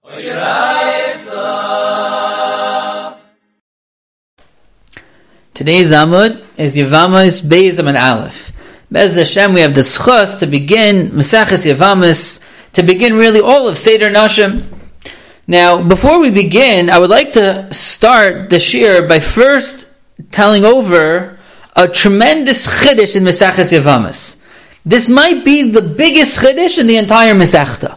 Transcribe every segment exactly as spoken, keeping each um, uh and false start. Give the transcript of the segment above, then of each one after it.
Today's Amud is Yevamos Beis Amud Aleph. Bez Hashem, we have the schus to begin Maseches Yevamos, to begin really all of Seder Nashim. Now, before we begin, I would like to start the shir by first telling over a tremendous chiddush in Maseches Yevamos. This might be the biggest chiddush in the entire Masechta.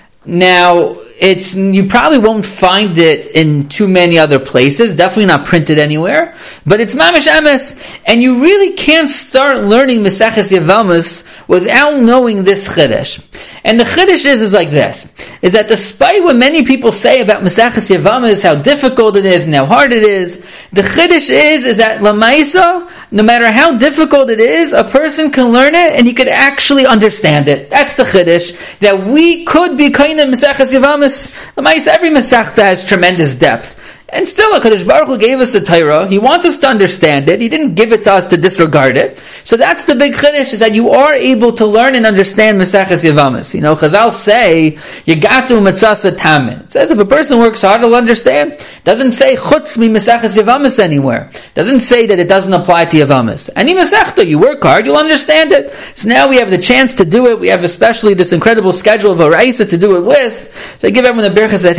Now, it's you probably won't find it in too many other places, definitely not printed anywhere, but it's mamish emes, and you really can't start learning Maseches Yevamos without knowing this chiddush. And the chiddush is, is like this, is that despite what many people say about Maseches Yevamos, how difficult it is and how hard it is, the chiddush is, is that Lamaisa, no matter how difficult it is, a person can learn it and he could actually understand it. That's the chiddush, that we could be kind of Maseches Yevamos. Every Masechta has tremendous depth. And still, HaKadosh Baruch Hu gave us the Torah. He wants us to understand it. He didn't give it to us to disregard it. So that's the big chiddush, is that you are able to learn and understand Maseches Yevamos. You know, Chazal say, Yagatu Matzasa Tamin. It says if a person works hard, he'll understand. It doesn't say Chutz mi Maseches Yevamos anywhere. It doesn't say that it doesn't apply to Yevamos. Any Masechta, you work hard, you'll understand it. So now we have the chance to do it. We have especially this incredible schedule of Oraisa to do it with. So I give everyone a Berchas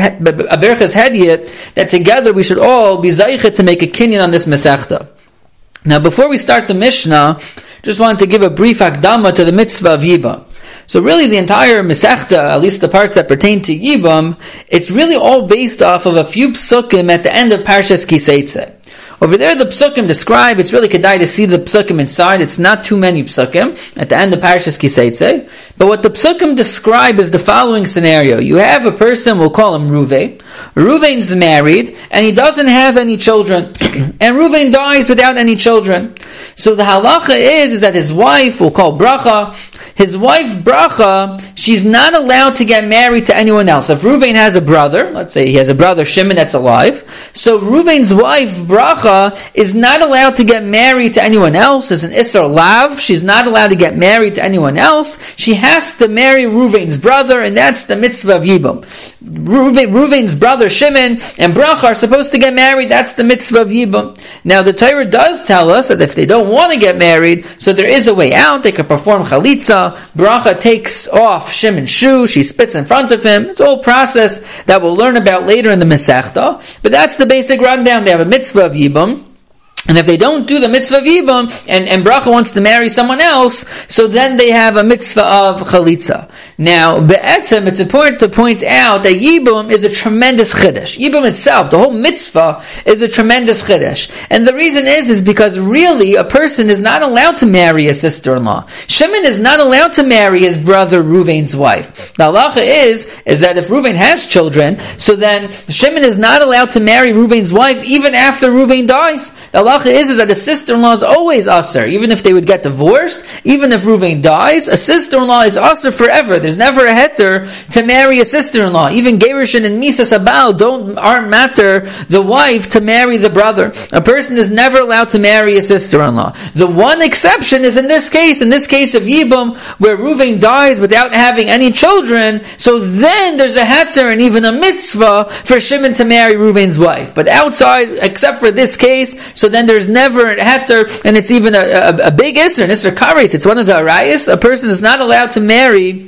Hediyat, that together we should all be zaychet to make a kinyan on this Masechta. Now, before we start the Mishnah, just wanted to give a brief akdama to the mitzvah of Yibam. So really the entire Masechta, at least the parts that pertain to Yibam, it's really all based off of a few psukim at the end of Parshas Kiseitze. Over there, the psukim describe, it's really kedai to see the psukim inside. It's not too many psukim at the end of Parshas Kiseitze. But what the psukim describe is the following scenario. You have a person, we'll call him Ruvain. Ruvain's married, and he doesn't have any children. And Ruvain dies without any children. So the halacha is, is that his wife, we'll call Bracha, his wife Bracha, she's not allowed to get married to anyone else. If Ruvain has a brother, let's say he has a brother Shimon that's alive, so Ruvain's wife Bracha is not allowed to get married to anyone else. There's an Isser Lav, she's not allowed to get married to anyone else. She has to marry Ruvain's brother, and that's the mitzvah of Yibam. Ruvain, Ruvain's brother Shimon and Bracha are supposed to get married, that's the mitzvah of Yibam. Now the Torah does tell us that if they don't want to get married, so there is a way out, they can perform chalitza. Bracha takes off Shimon's shoe, she spits in front of him. It's a whole process that we'll learn about later in the Masechta. But that's the basic rundown. They have a mitzvah of Yibam. And if they don't do the mitzvah of Yibam, and, and Bracha wants to marry someone else, so then they have a mitzvah of Chalitza. Now, be'etzem, it's important to point out that Yibam is a tremendous chiddush. Yibam itself, the whole mitzvah, is a tremendous chiddush. And the reason is, is because really, a person is not allowed to marry a sister-in-law. Shimon is not allowed to marry his brother Ruvain's wife. The halacha is, is that if Ruvain has children, so then Shimon is not allowed to marry Ruvain's wife even after Ruvain dies. The halacha is, is that a sister-in-law is always aser. Even if they would get divorced, even if Ruvain dies, a sister-in-law is aser forever. There's never a heter to marry a sister-in-law. Even Gerushin and Misa Sabal don't aren't matter the wife to marry the brother. A person is never allowed to marry a sister-in-law. The one exception is in this case, in this case of Yibam, where Ruvain dies without having any children, so then there's a heter and even a mitzvah for Shimon to marry Ruvain's wife. But outside, except for this case, so then there's never a heter, and it's even a, a, a big isser, an isser karetz. It's one of the arayos. A person is not allowed to marry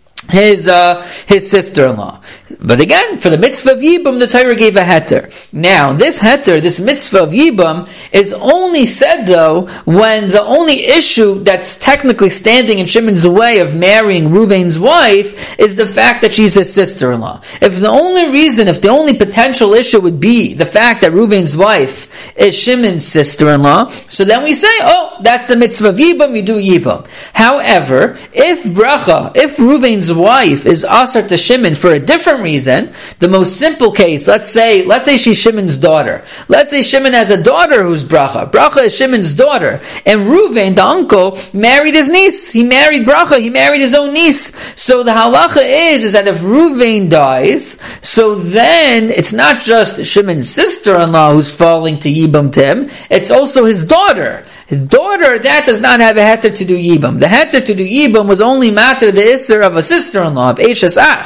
his uh, his sister-in-law. But again, for the mitzvah of Yibam, the Torah gave a heter. Now, this heter, this mitzvah of Yibam, is only said, though, when the only issue that's technically standing in Shimon's way of marrying Ruvain's wife is the fact that she's his sister-in-law. If the only reason, if the only potential issue would be the fact that Ruvain's wife is Shimon's sister-in-law, so then we say, oh, that's the mitzvah of Yibam, you do Yibam. However, if Bracha, if Ruvain's wife is aser to Shimon for a different reason, the most simple case, let's say, let's say she's Shimon's daughter. Let's say Shimon has a daughter who's Bracha. Bracha is Shimon's daughter. And Ruvain, the uncle, married his niece. He married Bracha. He married his own niece. So the halacha is, is that if Ruvain dies, so then it's not just Shimon's sister-in-law who's falling to Yibam to him, it's also his daughter. His daughter, that does not have a heter to do Yibam. The heter to do Yibam was only matter the isser of a sister-in-law, of Eishes Ach.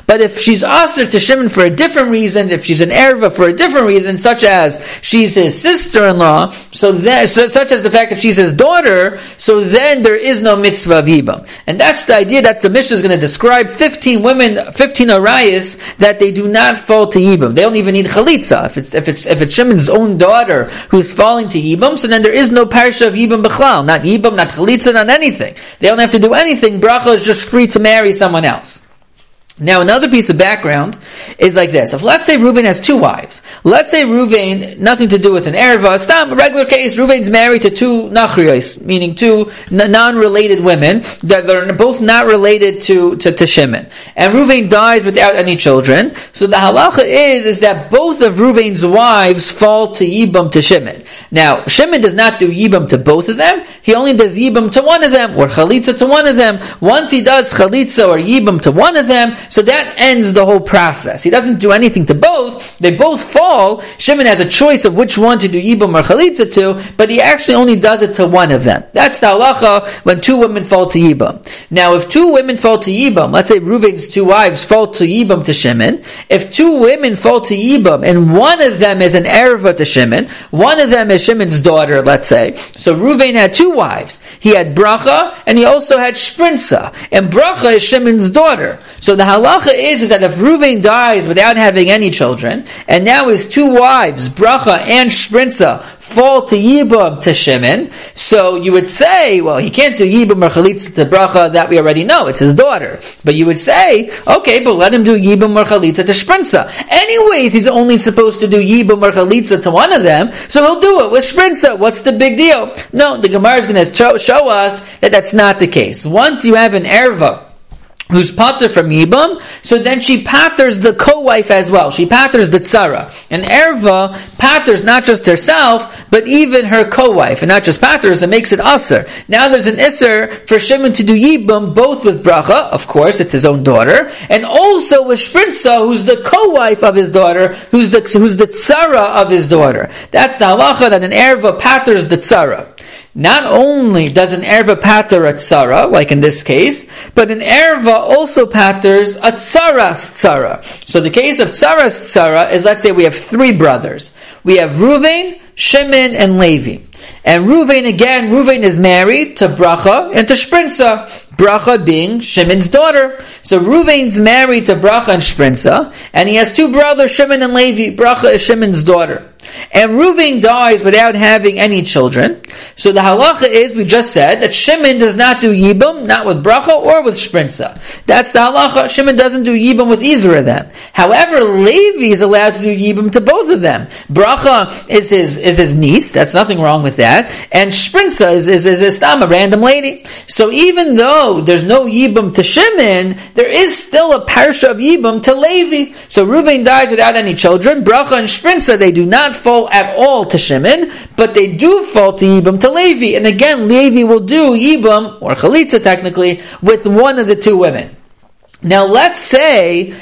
But if she's aser to Shimon for a different reason, if she's an erva for a different reason, such as she's his sister-in-law, so then, so, such as the fact that she's his daughter, so then there is no mitzvah of yibam. And that's the idea that the Mishnah is going to describe fifteen women, fifteen arayas, that they do not fall to yibam. They don't even need chalitza. If it's, if it's, if it's Shimon's own daughter who's falling to yibam, so then there is no parsha of yibam b'chlal. Not yibam, not chalitza, not anything. They don't have to do anything. Bracha is just free to marry someone else. Now, another piece of background is like this. If, let's say, Reuven has two wives. Let's say Reuven, nothing to do with an erva. Stam, a regular case, Reuven's married to two nachriyos, meaning two n- non-related women that are both not related to, to, to Shimon. And Reuven dies without any children. So the halacha is, is that both of Reuven's wives fall to Yibam to Shimon. Now, Shimon does not do Yibam to both of them. He only does Yibam to one of them, or Chalitza to one of them. Once he does Chalitza or Yibam to one of them, so that ends the whole process. He doesn't do anything to both. They both fall. Shimon has a choice of which one to do Yibam or Chalitza to, but he actually only does it to one of them. That's the halacha when two women fall to Yibam. Now, if two women fall to Yibam, let's say Reuven's two wives fall to Yibam to Shimon, if two women fall to Yibam and one of them is an erva to Shimon, one of them is Shimon's daughter, let's say, so Reuven had two wives. He had Bracha and he also had Shprinza, and Bracha is Shimon's daughter. So the halacha is, is that if Reuven dies without having any children, and now his two wives, Bracha and Shprinza, fall to Yibam to Shimon, so you would say, well, he can't do Yibam or Chalitza to Bracha, that we already know, it's his daughter. But you would say, okay, but let him do Yibam or Chalitza to Shprinza. Anyways, he's only supposed to do Yibam or Chalitza to one of them, so he'll do it with Shprinza. What's the big deal? No, the Gemara is going to show, show us that that's not the case. Once you have an erva who's pater from Yibam, so then she paters the co-wife as well. She paters the tzara. And erva paters not just herself, but even her co-wife. And not just paters, it makes it aser. Now there's an iser for Shimon to do Yibam, both with Bracha, of course, it's his own daughter, and also with Shprinza, who's the co-wife of his daughter, who's the who's the tzara of his daughter. That's the halacha, that an erva paters the tzara. Not only does an erva pater a tzara, like in this case, but an erva also paters a tzaras tzara. So the case of tzaras tzara is, let's say we have three brothers. We have Reuven, Shimon, and Levi. And Reuven, again, Reuven is married to Bracha and to Shprinza. Bracha being Shimon's daughter. So Reuven's married to Bracha and Shprinza, and he has two brothers, Shimon and Levi. Bracha is Shimon's daughter. And Reuven dies without having any children. So the halacha is, we just said, that Shimon does not do Yibam, not with Bracha or with Shprinza. That's the halacha. Shimon doesn't do Yibam with either of them. However, Levi is allowed to do Yibam to both of them. Bracha is his is his niece. That's nothing wrong with that. And Shprinza is, is, is, is a random lady. So even though there's no Yibam to Shimon, there is still a parsha of Yibam to Levi. So Reuven dies without any children. Bracha and Shprinza, they do not fall at all to Shimon, but they do fall to Yibam to Levi. And again, Levi will do Yibam, or Chalitza technically, with one of the two women. Now let's say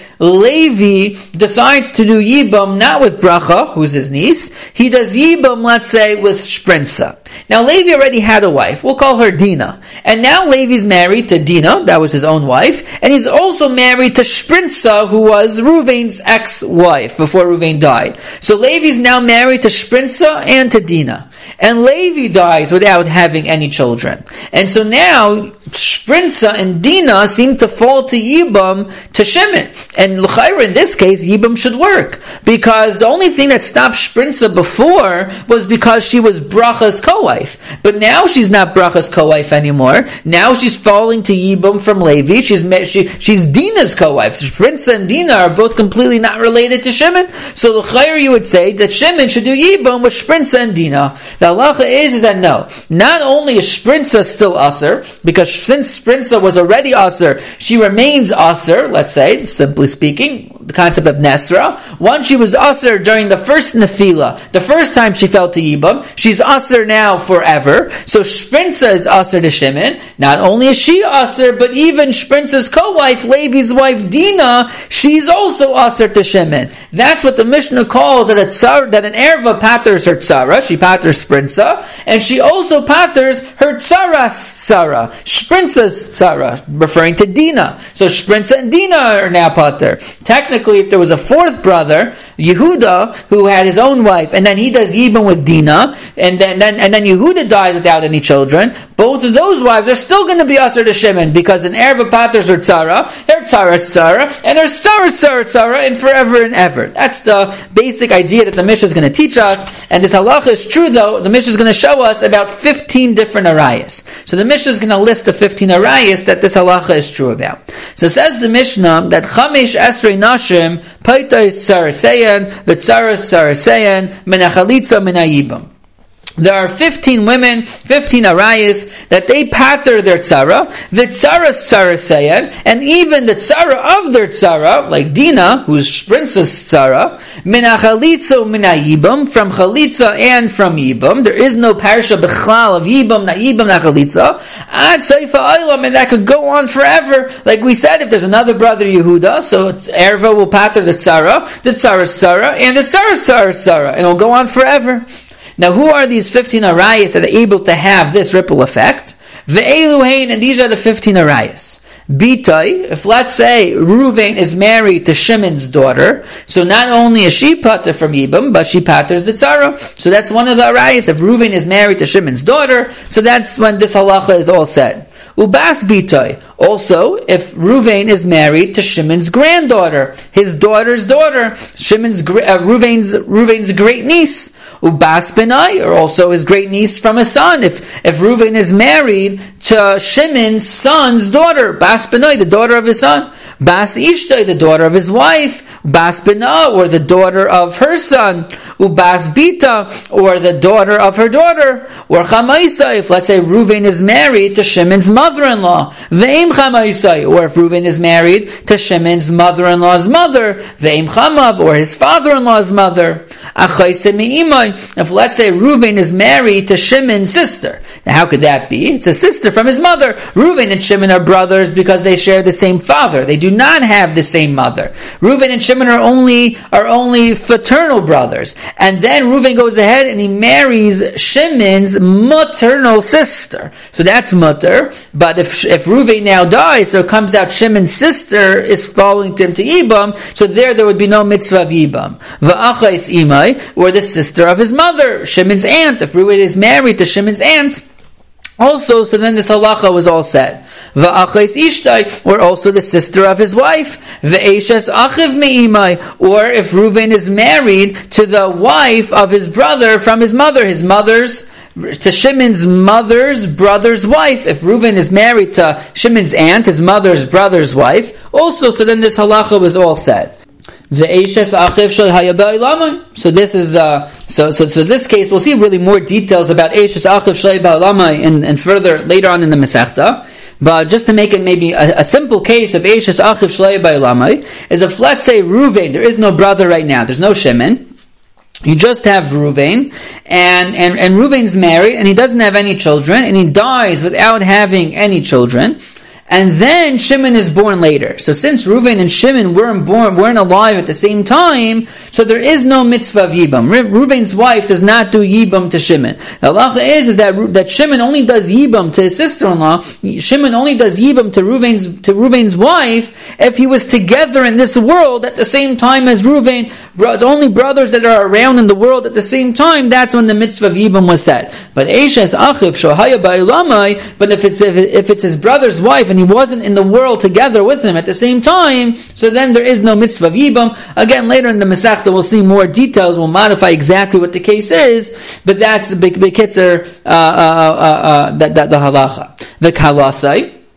Levi decides to do Yibam not with Bracha, who's his niece. He does Yibam, let's say, with Shprinza. Now Levi already had a wife. We'll call her Dina. And now Levi's married to Dina, that was his own wife, and he's also married to Shprinza, who was Reuven's ex-wife before Reuven died. So Levi's now married to Shprinza and to Dina. And Levi dies without having any children. And so now Shprinza and Dina seem to fall to Yibam to Shimon. And l'chayra, in this case, Yibam should work. Because the only thing that stopped Shprinza before was because she was Bracha's co-wife. But now she's not Bracha's co-wife anymore. Now she's falling to Yibam from Levi. She's she, she's Dina's co-wife. Shprinza and Dina are both completely not related to Shimon. So l'chayra, you would say that Shimon should do Yibam with Shprinza and Dina. The halacha is, is that no. Not only is Shprinza still aser, because since Shprinza was already aser, she remains aser, let's say, simply speaking, the concept of Nesra. Once she was Aser during the first Nefila, the first time she fell to Yibam, she's Aser now forever. So Shprinza is Aser to Shimon. Not only is she Aser, but even Shprinza's co-wife, Levi's wife Dina, she's also Aser to Shimon. That's what the Mishnah calls that a tsar, that an erva paters her tzara. She paters Shprinza, and she also paters her tzara's tzara, Shprinza's tzara, referring to Dina. So Shprinza and Dina are now pater. Technically, if there was a fourth brother, Yehuda, who had his own wife, and then he does Yibam with Dina, and then, then and then Yehuda dies without any children, both of those wives are still going to be Aser to Shimon, because an erva paters her tzara, their tzara's tzara, and their tzara's tzara tzara, and forever and ever. That's the basic idea that the Mishnah is going to teach us. And this halacha is true, though. The Mishnah is going to show us about fifteen different arayas. So the Mishnah is going to list the fifteen arayas that this halacha is true about. So it says the Mishnah that Chamesh Esrei Nashim Paitay Saraseyan V'Tzaras Saraseyan Menachalitza Menayibam. There are fifteen women, fifteen arayas, that they pater their tzara, the tzara tzaraseyan, and even the tzara of their tzara, like Dina, who's Shprinza's tzara, min hachalitza min ha'yibam, from chalitza and from yibam. There is no parsha b'chlal of yibam, na yibam, na chalitza. Ad seifa olam, and that could go on forever. Like we said, if there's another brother Yehuda, so it's, Erva will pater the tzara, the tzara's tzara, and the tzara's tzara's tzara, and it'll go on forever. Now, who are these fifteen arayas that are able to have this ripple effect? Ve'elu hein, and these are the fifteen arayas. Bitai, if let's say Reuven is married to Shimon's daughter, so not only is she pater from Yibam, but she paters the tzara. So that's one of the arayas. If Reuven is married to Shimon's daughter, so that's when this halacha is all said. Ubas bitai. Also, if Reuven is married to Shimon's granddaughter, his daughter's daughter, Shimon's uh, Reuven's Reuven's great niece. Ubas benai, or also his great niece from a son. If if Reuven is married to Shimon's son's daughter, Bas benai, the daughter of his son. Bas ishtai, the daughter of his wife. Bas bena, or the daughter of her son. Ubas bita, or the daughter of her daughter. Or chamaisa, if let's say Reuven is married to Shimon's mother-in-law. Ve'im chamaisa, or if Reuven is married to Shimon's mother-in-law's mother. Ve'im chamav, or his father-in-law's mother. Achaise me'imai, if let's say Reuven is married to Shimon's sister. Now how could that be? It's a sister from his mother. Reuven and Shimon are brothers because they share the same father. They do not have the same mother. Reuven and Shimon are only are only fraternal brothers. And then Reuven goes ahead and he marries Shimon's maternal sister. So that's mutter. But if if Reuven now dies, so it comes out Shimon's sister is falling to him to Yibam, so there there would be no mitzvah of Yibam. Va'achais imai, or the sister of his mother, Shimon's aunt. If Reuven is married to Shimon's aunt, also, so then this halacha was all said. Va'achais ishtai, or also the sister of his wife. Ve'eshes achiv me'imai, or if Reuven is married to the wife of his brother from his mother, his mother's, to Shimon's mother's brother's wife. If Reuven is married to Shimon's aunt, his mother's brother's wife, also, so then this halacha was all said. The Eishes Achiv Shel Hayabei Lamai. So this is uh, so so so this case we'll see really more details about Eishes Achiv Shel Hayabei Lamai and and further later on in the Masechta. But just to make it maybe a, a simple case of Eishes Achiv Shel Hayabei Lamai is if let's say Reuven, there is no brother right now, there's no Shimon. You just have Reuven, and, and, and Reuven's married, and he doesn't have any children, and he dies without having any children. And then Shimon is born later. So since Reuven and Shimon weren't born, weren't alive at the same time, so there is no mitzvah of Yibam. Re- Reuven's wife does not do Yibam to Shimon. The halacha is, is that, that Shimon only does Yibam to his sister-in-law. Shimon only does Yibam to Reuven's, to Reuven's wife if he was together in this world at the same time as Reuven. It's only brothers that are around in the world at the same time, that's when the mitzvah of Yibam was said. But Eishes Achiv Shohaya Ba'ilamai, but if it's, if, it, if it's his brother's wife and he wasn't in the world together with him at the same time, so then there is no mitzvah of Yibam. Again, later in the Masechta we'll see more details, we'll modify exactly what the case is, but that's the big, big kitzer, uh, uh, uh, uh, that, that, the halacha. The kalasai.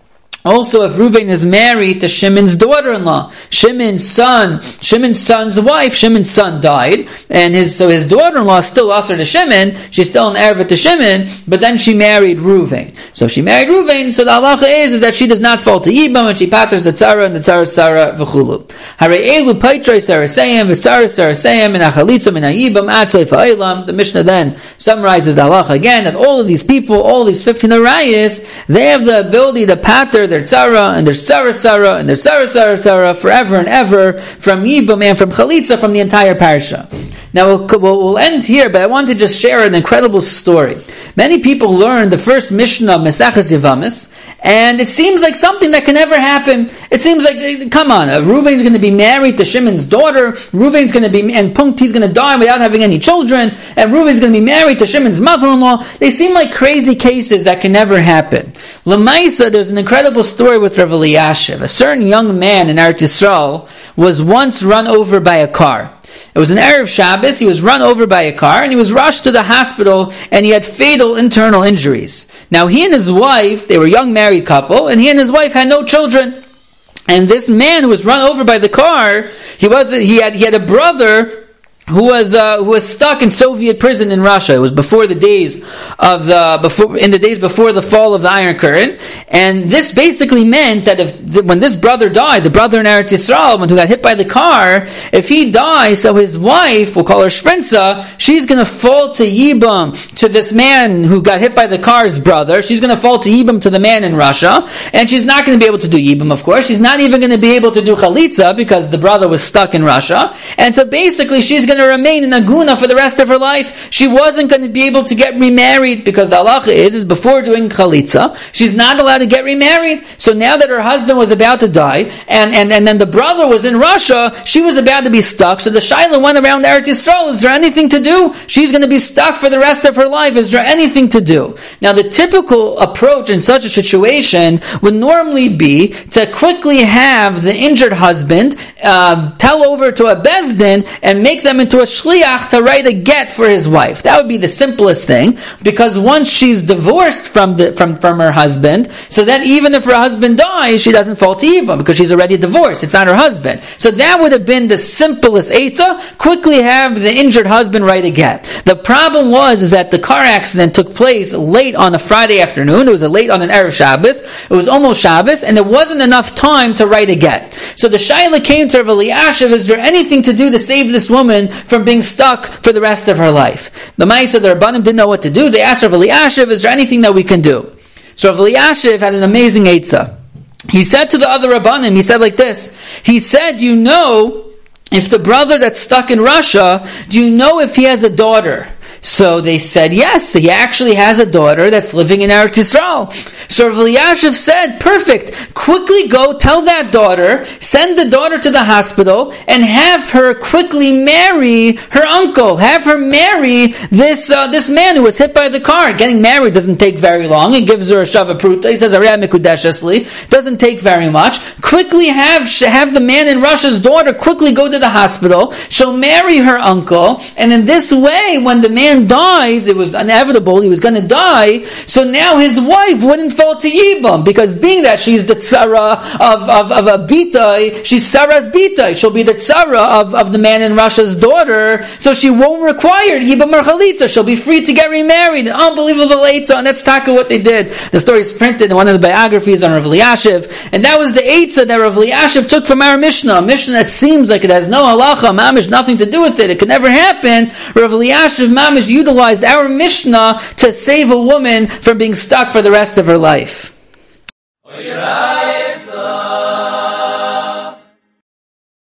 Also, if Reuven is married to Shimon's daughter-in-law, Shimon's son, Shimon's son's wife, Shimon's son died, and his so his daughter-in-law is still usher to Shimon. She's still an Erevit to Shimon, but then she married Reuven. So she married Reuven. So the halacha is, is that she does not fall to Yibam, and she patters the tzara and the tzara tzara v'chulu. Harei elu paitrei sarasayim v'sara sarasayim and achalitza min ha'yibam atzlei fa'olam. The Mishnah then summarizes the halacha again that all of these people, all these fifteen arayos, they have the ability to patter their tzara and their tzara tzara and their tzara tzara tzara forever and ever from Yibam and from Chalitza from the entire parsha. Now we'll, we'll end here, but I want to just share an incredible story. Many people learn the first Mishnah of Mesachas Yevamis, and it seems like something that can never happen. It seems like, come on, uh, Reuven's going to be married to Shimon's daughter, Reuven's going to be, and Punkti's going to die without having any children, and Reuven's going to be married to Shimon's mother-in-law. They seem like crazy cases that can never happen. Lamaisa, there's an incredible story with Rav Eliyashiv. A certain young man in Eretz Yisrael was once run over by a car. It was an Erev Shabbos, he was run over by a car, and he was rushed to the hospital, and he had fatal internal injuries. Now, he and his wife, they were a young married couple, and he and his wife had no children. And this man who was run over by the car, he was he had he had a brother who was uh, who was stuck in Soviet prison in Russia. It was before the days of the before in the days before the fall of the Iron Curtain, and this basically meant that if the, when this brother dies, a brother in Eretz Yisrael, when who got hit by the car, if he dies, so his wife, we'll call her Shprinza, she's going to fall to Yibam to this man who got hit by the car's brother. She's going to fall to Yibam to the man in Russia, and she's not going to be able to do Yibam. Of course, she's not even going to be able to do Chalitza because the brother was stuck in Russia, and so basically she's going to remain in Aguna for the rest of her life. She wasn't going to be able to get remarried because the halacha is, is before doing Chalitza, she's not allowed to get remarried. So now that her husband was about to die, and, and, and then the brother was in Russia, she was about to be stuck. So the Shaila went around Eretz Yisrael, is there anything to do? She's going to be stuck for the rest of her life. Is there anything to do? Now the typical approach in such a situation would normally be to quickly have the injured husband uh, tell over to a Bezdin and make them into a shliach to write a get for his wife. That would be the simplest thing, because once she's divorced from the from, from her husband, so that even if her husband dies, she doesn't fall to Yibam because she's already divorced. It's not her husband. So that would have been the simplest eitzah. Quickly have the injured husband write a get. The problem was is that the car accident took place late on a Friday afternoon. It was a late on an Erev Shabbos. It was almost Shabbos, and there wasn't enough time to write a get. So the Shaila came to Rav Eliyashiv, is there anything to do to save this woman from being stuck for the rest of her life? The Ma'isa, the Rabbanim didn't know what to do. They asked Rav Eliyashiv, is there anything that we can do? So Rav Eliyashiv had an amazing eitzah. He said to the other Rabbanim, he said like this, he said, you know, if the brother that's stuck in Russia, do you know if he has a daughter? So they said, yes, he actually has a daughter that's living in Eretz Yisrael. So Rav Eliyashiv said, perfect, quickly go tell that daughter, send the daughter to the hospital, and have her quickly marry her uncle. Have her marry this uh, this man who was hit by the car. Getting married doesn't take very long. He gives her a shava pruta. He says, Arei Mekudesh Esli. Doesn't take very much. Quickly have have the man in Russia's daughter quickly go to the hospital. She'll marry her uncle, and in this way, when the man dies, it was inevitable, he was going to die, so now his wife wouldn't fall to Yibam, because being that she's the tzara of, of, of a bitai, she's Sarah's bitai, she'll be the tzara of, of the man in Russia's daughter, so she won't require Yibam or Chalitza, she'll be free to get remarried. Unbelievable eitzah, and that's taka what they did. The story is printed in one of the biographies on Rav Eliyashiv, and that was the eitzah that Rav Eliyashiv took from our Mishnah, a Mishnah that seems like it has no halacha, mamish, nothing to do with it, it could never happen. Rav Eliyashiv, mamish, utilized our Mishnah to save a woman from being stuck for the rest of her life.